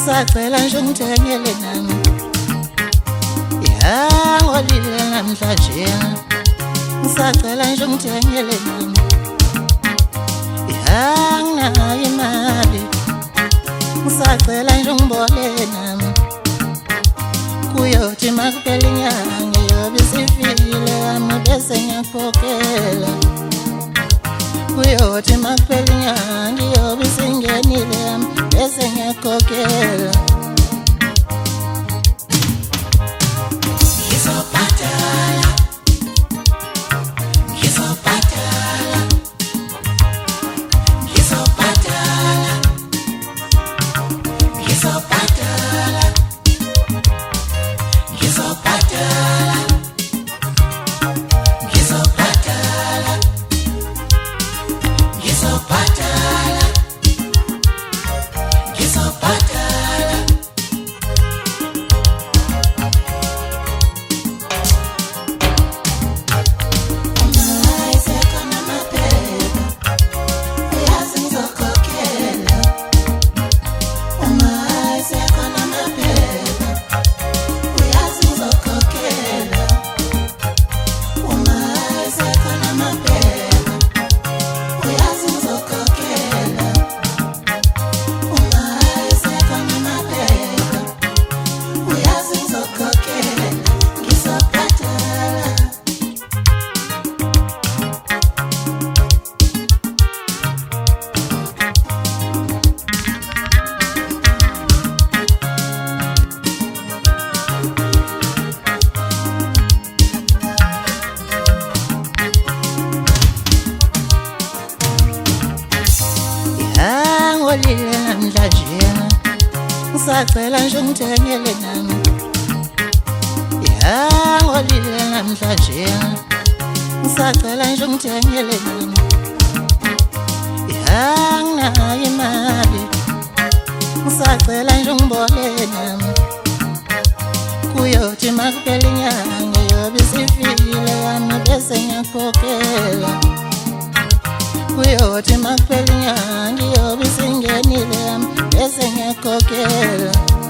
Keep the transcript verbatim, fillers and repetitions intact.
Ngisacela nje ungithengele nami ya ngolile namhlanje ngisacela nje ungithengele nami ya nginayo imali ngisacela nje ungibole nami kuyothi makuphela inyanga yobe sifile ami bese ngiyakhokhela kuyothi makuphela inyanga yobe singenile ami bese ngiyakhokhela ngizobhadala ngizobhadala ngizobhadala ngizobhadala ngizobhadala ngizobhadala ngizobhadala ngizobhadala ngolile namhlanje ngisacela nje ungithengele nami ya ngolile namhlanje ngisacela nje ungithengele nami ya nginayo imali ngisacela nje ungibole nami kuyothi makuphela inyanga yobe sifile ami bese ngiyakhokhela kuyothi makuphela inyanga yobe singenile ami bese ngiyakhokhela